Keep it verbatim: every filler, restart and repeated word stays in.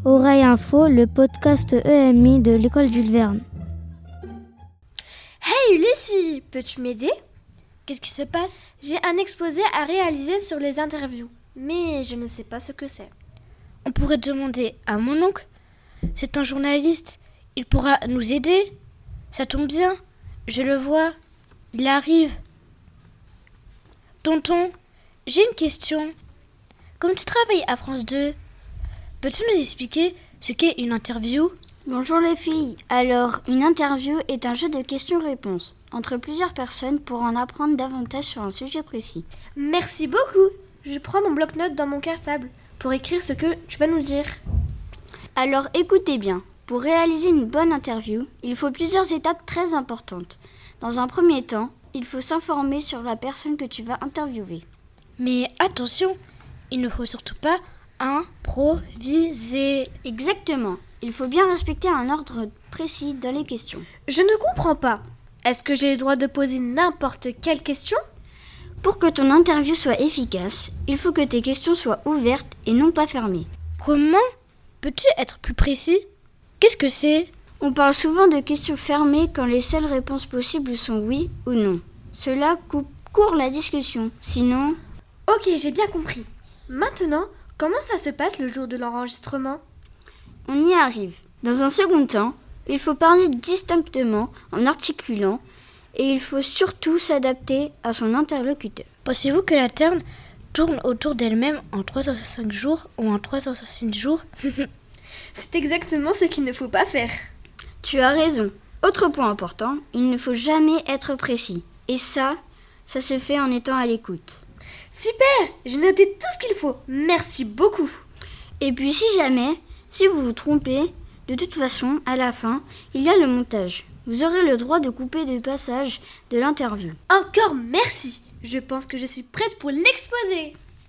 Oreille Info, le podcast E M I de l'école Jules Verne. Hey Lucie, peux-tu m'aider ? Qu'est-ce qui se passe ? J'ai un exposé à réaliser sur les interviews, mais je ne sais pas ce que c'est. On pourrait demander à mon oncle. C'est un journaliste, il pourra nous aider. Ça tombe bien, je le vois, il arrive. Tonton, j'ai une question. Comme tu travailles à France deux, peux-tu nous expliquer ce qu'est une interview ? Bonjour les filles. Alors, une interview est un jeu de questions-réponses entre plusieurs personnes pour en apprendre davantage sur un sujet précis. Merci beaucoup. Je prends mon bloc-notes dans mon cartable pour écrire ce que tu vas nous dire. Alors, écoutez bien. Pour réaliser une bonne interview, il faut plusieurs étapes très importantes. Dans un premier temps, il faut s'informer sur la personne que tu vas interviewer. Mais attention, il ne faut surtout pas improviser. Exactement. Il faut bien respecter un ordre précis dans les questions. Je ne comprends pas. Est-ce que j'ai le droit de poser n'importe quelle question ? Pour que ton interview soit efficace, il faut que tes questions soient ouvertes et non pas fermées. Comment ? Peux-tu être plus précis ? Qu'est-ce que c'est ? On parle souvent de questions fermées quand les seules réponses possibles sont oui ou non. Cela coupe court la discussion. Sinon... Ok, j'ai bien compris. Maintenant, comment ça se passe le jour de l'enregistrement ? On y arrive. Dans un second temps, il faut parler distinctement en articulant et il faut surtout s'adapter à son interlocuteur. Pensez-vous que la Terre tourne autour d'elle-même en trois cent soixante-cinq jours ou en trois cent soixante-six jours ? C'est exactement ce qu'il ne faut pas faire. Tu as raison. Autre point important, il ne faut jamais être précis. Et ça, ça se fait en étant à l'écoute. Super, j'ai noté tout ce qu'il faut. Merci beaucoup. Et puis si jamais, si vous vous trompez, de toute façon, à la fin, il y a le montage. Vous aurez le droit de couper des passages de l'interview. Encore merci. Je pense que je suis prête pour l'exposer.